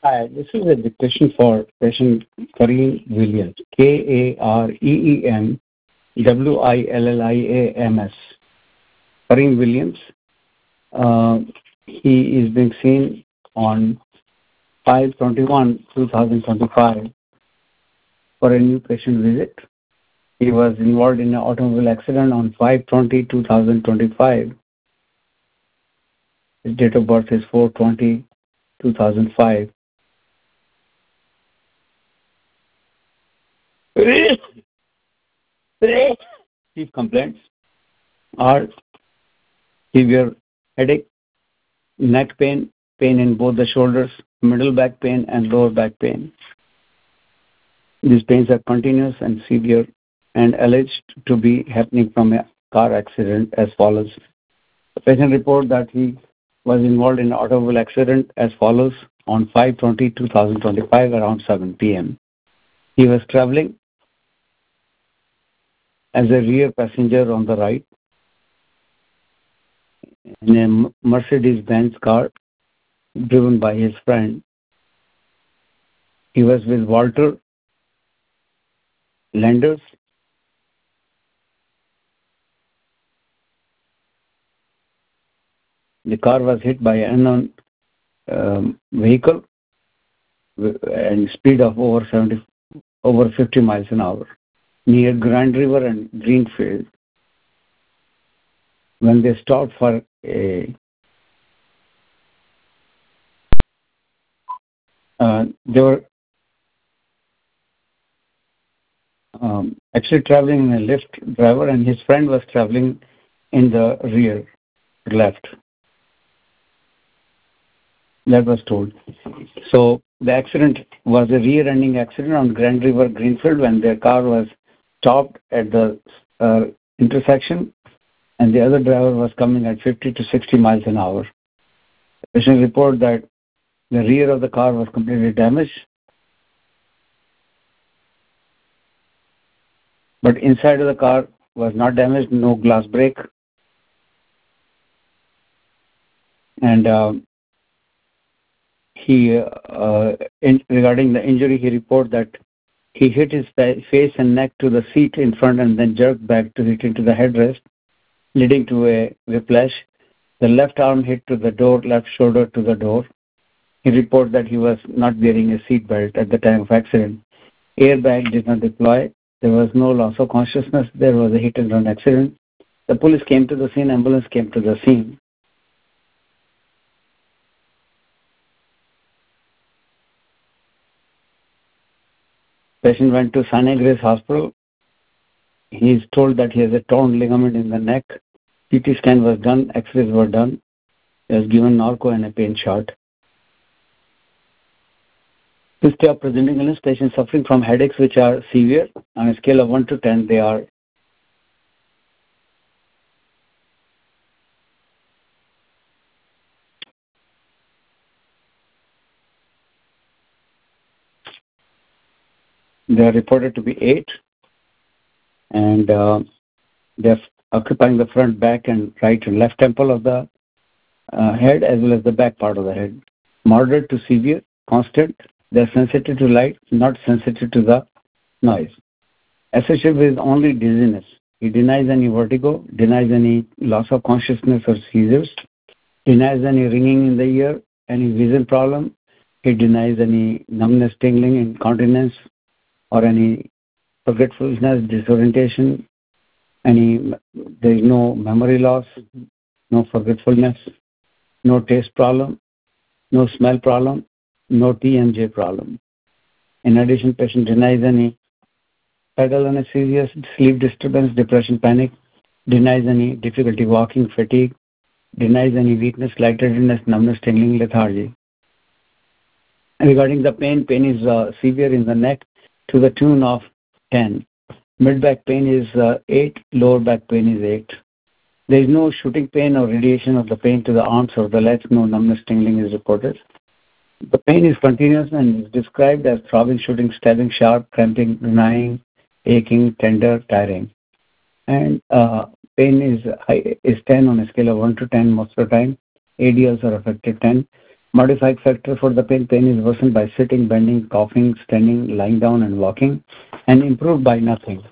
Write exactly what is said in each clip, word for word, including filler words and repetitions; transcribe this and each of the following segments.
Hi, this is a dictation for patient Kareem Williams. K A R E E M W I L L I A M S. Kareem Williams. Uh, he is being seen on five twenty-one twenty twenty-five for a new patient visit. He was involved in an automobile accident on five twenty twenty twenty-five. His date of birth is four twenty two thousand five. Chief complaints are severe headache, neck pain, pain in both the shoulders, middle back pain, and lower back pain. These pains are continuous and severe and alleged to be happening from a car accident as follows. The patient reported that he was involved in an automobile accident as follows on five twenty twenty twenty-five around seven p.m. He was traveling as a rear passenger on the right in a Mercedes-Benz car driven by his friend. He was with Walter Landers. The car was hit by an unknown um, vehicle and speed of over seventy, over fifty miles an hour near Grand River and Greenfield. When they stopped for a, uh, they were um, actually traveling in a Lyft driver, and his friend was traveling in the rear, left. That was told. So the accident was a rear-ending accident on Grand River Greenfield when their car was stopped at the uh, intersection, and the other driver was coming at fifty to sixty miles an hour. The patient reported that the rear of the car was completely damaged, but inside of the car was not damaged, no glass break. And um, he, uh, in, regarding the injury, he reported that he hit his face and neck to the seat in front and then jerked back to hit into the headrest, leading to a whiplash. The left arm hit to the door, left shoulder to the door. He reported that he was not wearing a seat belt at the time of accident. Airbag did not deploy. There was no loss of consciousness. There was a hit and run accident. The police came to the scene. Ambulance came to the scene. Patient went to Sinai Grace Hospital. He is told that he has a torn ligament in the neck. C T scan was done. X-rays were done. He was given Norco and a pain shot. History of presenting illness: patient suffering from headaches which are severe. On a scale of one to ten, they are they are reported to be eight, and uh, they're occupying the front, back, and right and left temple of the uh, head as well as the back part of the head. Moderate to severe, constant. They're sensitive to light, not sensitive to the noise. Associated with only dizziness. He denies any vertigo, denies any loss of consciousness or seizures, denies any ringing in the ear, any vision problem. He denies any numbness, tingling, incontinence, or any forgetfulness, disorientation. Any there is no memory loss, no forgetfulness, no taste problem, no smell problem, no T M J problem. In addition, patient denies any pedal anesthesia, sleep disturbance, depression, panic, denies any difficulty walking, fatigue, denies any weakness, lightheadedness, numbness, tingling, lethargy. Regarding the pain, pain is uh, severe in the neck to the tune of ten. Mid-back pain is uh, eight, lower back pain is eight. There is no shooting pain or radiation of the pain to the arms or the legs. No numbness, tingling is reported. The pain is continuous and is described as throbbing, shooting, stabbing, sharp, cramping, gnawing, aching, tender, tiring. And uh, pain is high, is ten on a scale of one to ten most of the time. A D Ls are affected ten. Modified factor for the pain. Pain is worsened by sitting, bending, coughing, standing, lying down, and walking, and improved by nothing.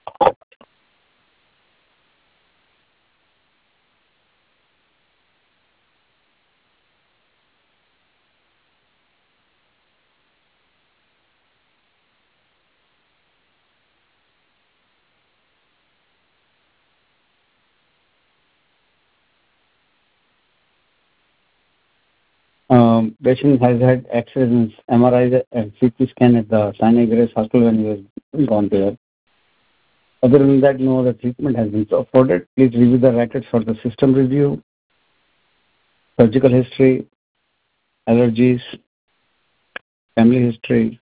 Um, patient has had X-rays and M R I and C T scan at the Sinai Grace Hospital when he was gone there. Other than that, no other treatment has been afforded. Please review the records for the system review, surgical history, allergies, family history,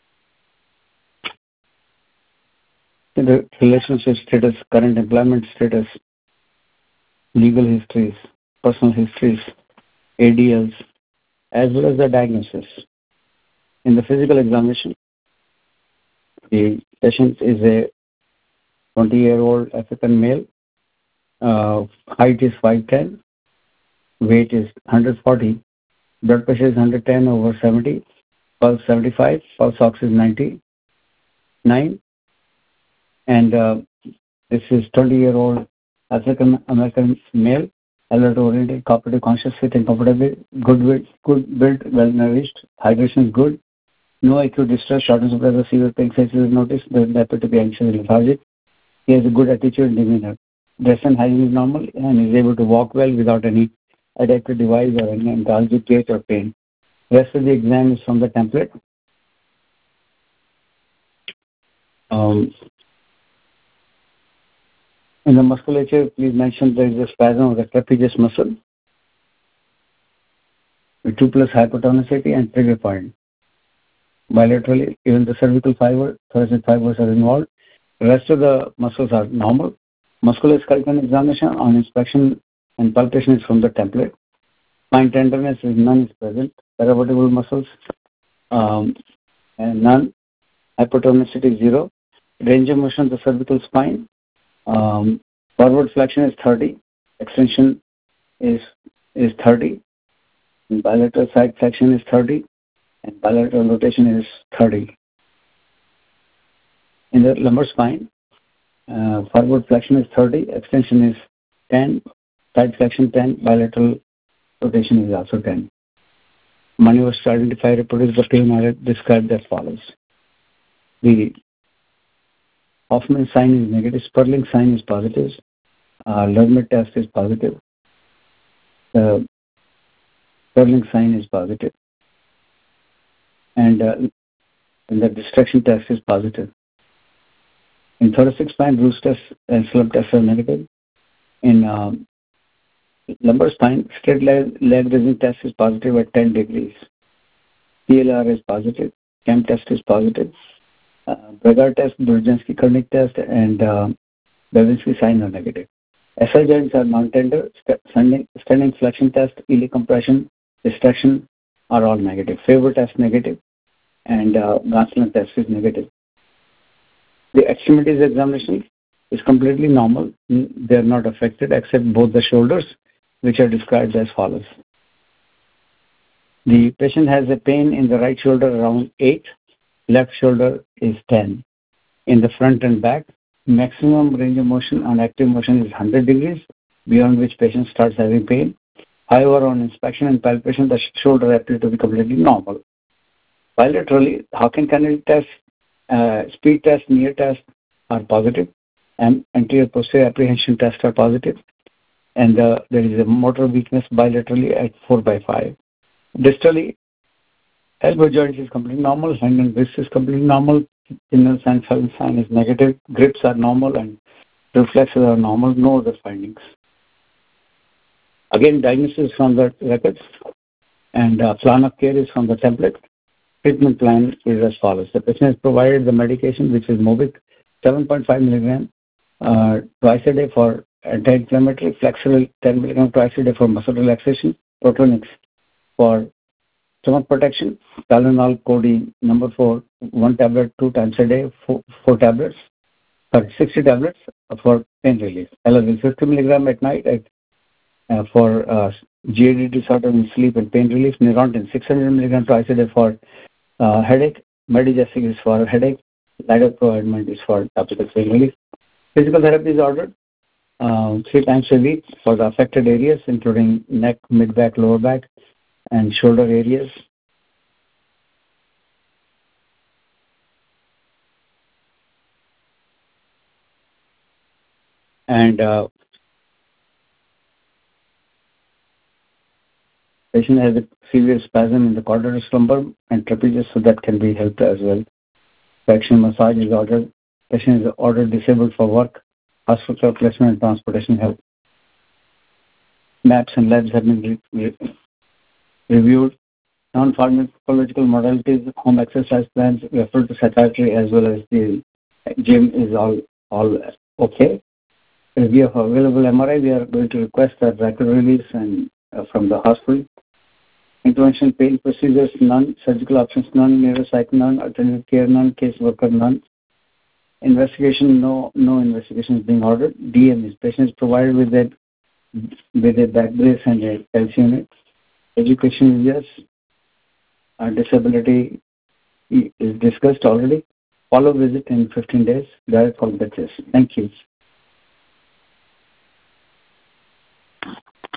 the relationship status, current employment status, legal histories, personal histories, A D Ls, as well as the diagnosis. In the physical examination, the patient is a twenty-year-old African male. Uh, height is five ten. Weight is one hundred forty. Blood pressure is one hundred ten over seventy. Pulse seventy-five. Pulse ox is ninety-nine. And uh, this is twenty-year-old African American male. Alert oriented, cooperative, conscious, sitting comfortably, good weight, good build, well nourished, hydration is good, no acute distress, shortness of breath, or severe pain faces is noticed, doesn't appear to be anxious and lethargic. He has a good attitude and demeanor. Dress and hygiene is normal and is able to walk well without any adaptive device or any antalgic gait or pain. Rest of the exam is from the template. Um, in the musculature, please mention there is a spasm of the trapezius muscle, with two plus hypotonicity and trigger point. Bilaterally, even the cervical fiber, thoracic fibers are involved. The rest of the muscles are normal. Musculoskeletal examination on inspection and palpation is from the template. Spine tenderness is none is present. Paravertebral muscles um, and none. Hypotonicity zero. Range of motion of the cervical spine. Um, forward flexion is thirty. Extension is is thirty. And bilateral side flexion is thirty. And bilateral rotation is thirty. In the lumbar spine, uh, forward flexion is thirty. Extension is ten. Side flexion ten. Bilateral rotation is also ten. Maneuvers to identify and reproduce the pain are described as follows. The Hoffman sign is negative. Sperling sign is positive. Uh, Lermit test is positive. The Sperling sign is positive. And, uh, and the distraction test is positive. In thoracic spine, Bruce test and slump test are negative. In um, lumbar spine, straight leg, leg raising test is positive at ten degrees. P L R is positive. CAM test is positive. Uh, Braga test, Brzezinski-Kernig test, and uh, Babinski sign are negative. S I joints are non-tender. St- standing, standing flexion test, iliac compression, distraction are all negative. Favor test negative, and uh, Gansler test is negative. The extremities examination is completely normal. They are not affected except both the shoulders, which are described as follows. The patient has a pain in the right shoulder around eight. Left shoulder is ten. In the front and back, maximum range of motion on active motion is one hundred degrees, beyond which patient starts having pain. However, on inspection and palpation, the shoulder appears to be completely normal. Bilaterally, Hawkins-Kennedy test, uh, speed test, near test are positive, and anterior posterior apprehension tests are positive, and uh, there is a motor weakness bilaterally at four by five. Distally, elbow joint is completely normal, hand and wrist is completely normal, pinal sign, Felton sign is negative, grips are normal, and reflexes are normal, no other findings. Again, diagnosis from the records, and uh, plan of care is from the template. Treatment plan is as follows. The patient is provided the medication, which is Mobic, seven point five milligram uh, twice a day for anti-inflammatory, Flexeril ten milligram twice a day for muscle relaxation, Protonix for stomach protection, Tylenol, codeine, number four, one tablet two times a day, four, four tablets, sorry, sixty tablets for pain relief. Eladil, fifty milligram at night at, uh, for uh, G A D disorder in sleep and pain relief. Neurontin six hundred milligrams twice a day for uh, headache. Medijectic is for headache. Lidocaine is for topical pain relief. Physical therapy is ordered uh, three times a week for the affected areas, including neck, mid-back, lower back, and shoulder areas. And uh, patient has a severe spasm in the quadratus lumbar and trapezius, so that can be helped as well. Traction massage is ordered. Patient is ordered disabled for work. Hospital placement and transportation help. Maps and labs have been re- re- reviewed. Non-pharmacological modalities, home exercise plans, referred to psychiatry as well as the gym is all all okay. Review of available M R I, we are going to request a record release and uh, from the hospital. Intervention pain procedures, none. Surgical options, none. Neuropsych, none. Alternative care, none. Case worker, none. Investigation, no. No investigation is being ordered. D M is patient is provided with a with a back brace and a pulse unit. Education is yes. Uh, disability is discussed already. Follow visit in fifteen days. Direct call, that's yes. Thank you.